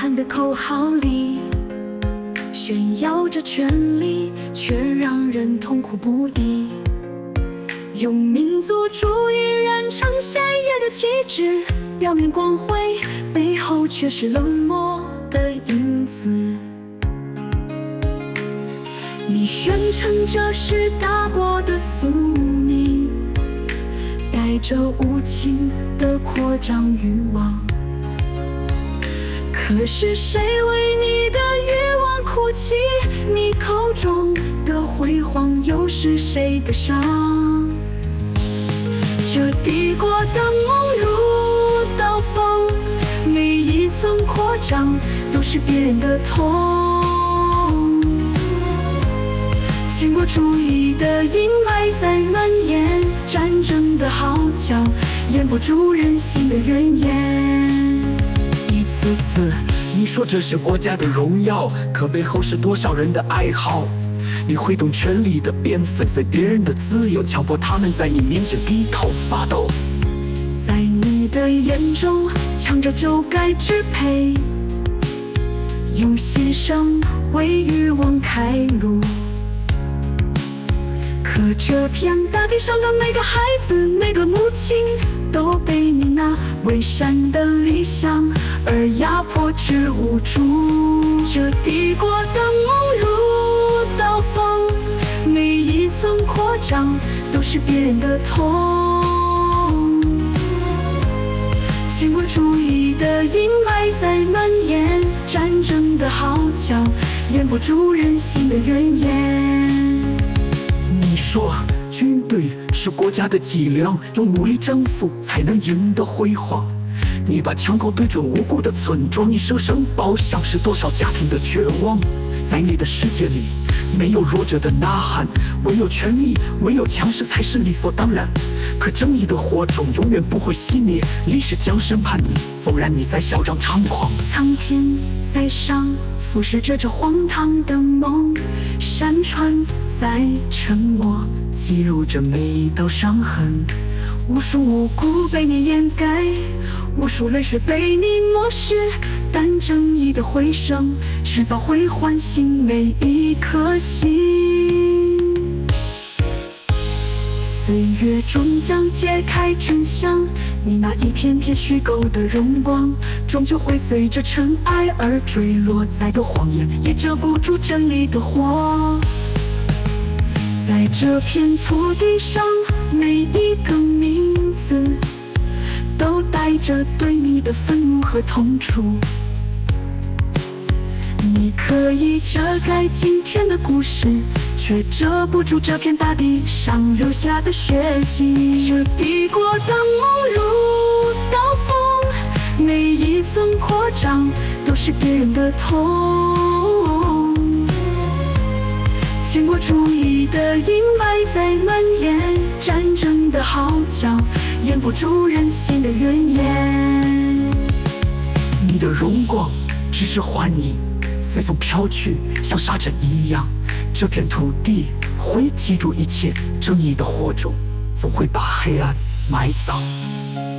喊的口号里，炫耀着权力，却让人痛苦不已。用民族主义染成鲜艳的旗帜，表面光辉，背后却是冷漠的影子。你宣称这是大国的宿命，带着无情的扩张欲望。可是谁为你的欲望哭泣？你口中的辉煌又是谁的伤？这帝国的梦如刀锋，每一寸扩张都是别人的痛。军国主义的阴霾在蔓延，战争的号角掩不住人心的怨言。 一次次你说这是国家的荣耀，可背后是多少人的哀嚎？你挥动权力的鞭，粉碎别人的自由，强迫他们在你面前低头发抖。 在你的眼中，强者就该支配，用牺牲为欲望开路。可这片大地上的每个孩子，每个母亲，都被你那伪善的理想而压迫至无助。这帝国的梦如刀锋，每一寸扩张都是别人的痛。军国主义的阴霾在蔓延，战争的号角掩不住人心的怨言。 你说军队是国家的脊梁，用武力征服才能赢得辉煌。你把枪口对准无辜的村庄，你生生报像是多少家庭的绝望。在你的世界里，没有弱者的呐喊，唯有权力，唯有强势才是理所当然。可正义的火种永远不会熄灭，历史将审判你，纵然你在嚣张猖狂。 苍天在上俯视着这荒唐的梦，山川在沉默记录着每一道伤痕。无数无辜被你掩盖，无数泪水被你漠视，但正义的回声迟早会唤醒每一颗心。岁月终将揭开真相，你那一片片虚构的荣光，终究会随着尘埃而坠落。再多谎言也遮不住真理的火。在这片土地上，每一个名字都带着对你的愤怒和痛楚。你可以遮盖今天的故事，却遮不住这片大地上留下的血迹。这帝国的梦如刀锋，每一寸扩张都是别人的痛。军国主义的阴霾在蔓延，战争的号角掩不住人心的怨言。 你的荣光只是幻影，随风飘去，像沙尘一样。这片土地会记住一切，正义的火种总会把黑暗埋葬。